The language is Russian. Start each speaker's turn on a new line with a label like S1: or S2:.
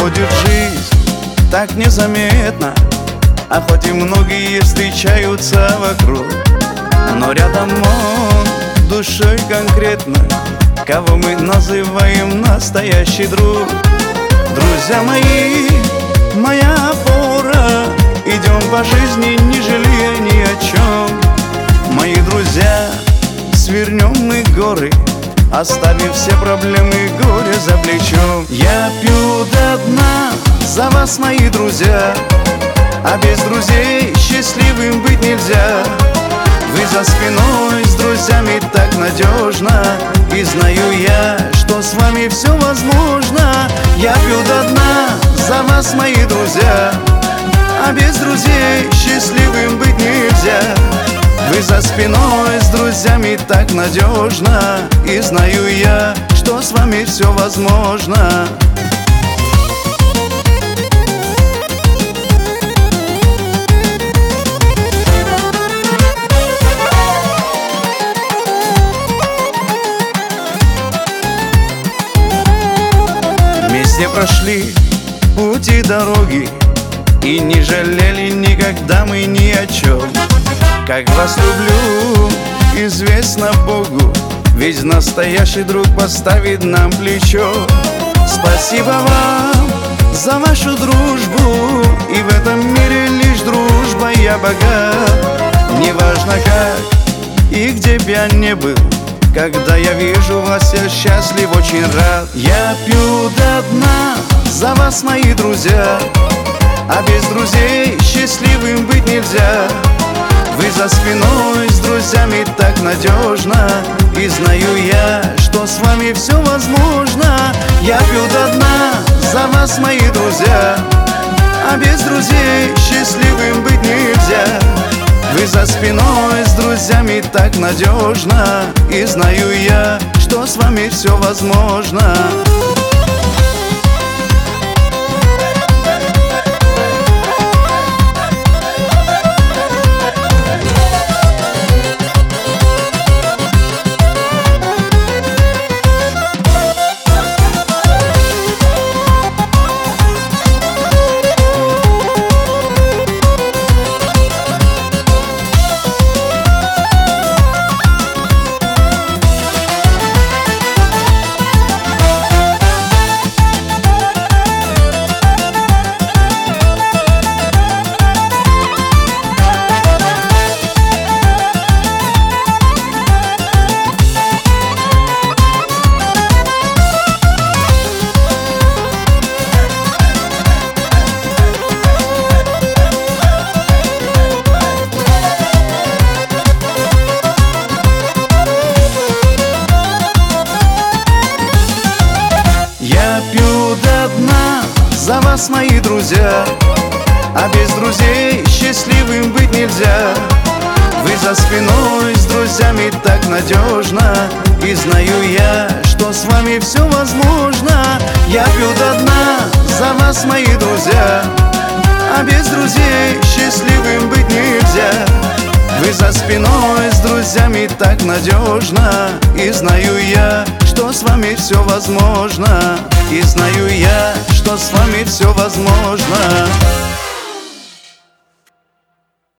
S1: Проходит жизнь так незаметно, а хоть и многие встречаются вокруг, но рядом он, душой конкретно, кого мы называем настоящий друг. Друзья мои, моя опора, идем по жизни, не жалея ни о чем. Мои друзья, свернем мы горы, оставив все проблемы и горе за плечом. Я пью до дна за вас, мои друзья, а без друзей счастливым быть нельзя. Вы за спиной с друзьями так надежно, и знаю я, что с вами все возможно. Я пью до дна за вас, мои друзья, а без друзей счастливым быть нельзя. Вы за спиной с друзьями так надежно, и знаю я, что с вами все возможно. Вместе прошли пути дороги и не жалели никогда мы ни о чем. Как вас люблю, известно Богу, ведь настоящий друг поставит нам плечо. Спасибо вам за вашу дружбу, и в этом мире лишь дружба я богат. Неважно как и где б я не был, когда я вижу вас, я счастлив, очень рад. Я пью до дна за вас, мои друзья, а без друзей счастливым быть нельзя. Вы за спиной с друзьями так надежно, и знаю я, что с вами все возможно. Я пью до дна за вас, мои друзья, а без друзей счастливым быть нельзя. Вы за спиной с друзьями так надежно, и знаю я, что с вами все возможно. Пью до дна за вас, мои друзья, а без друзей счастливым быть нельзя. Вы за спиной с друзьями так надежно, и знаю я, что с вами все возможно. Я пью до дна за вас, мои друзья, а без друзей счастливым быть нельзя. Вы за спиной с друзьями так надежно, и знаю я, что с вами все возможно. И знаю я, что с вами все возможно.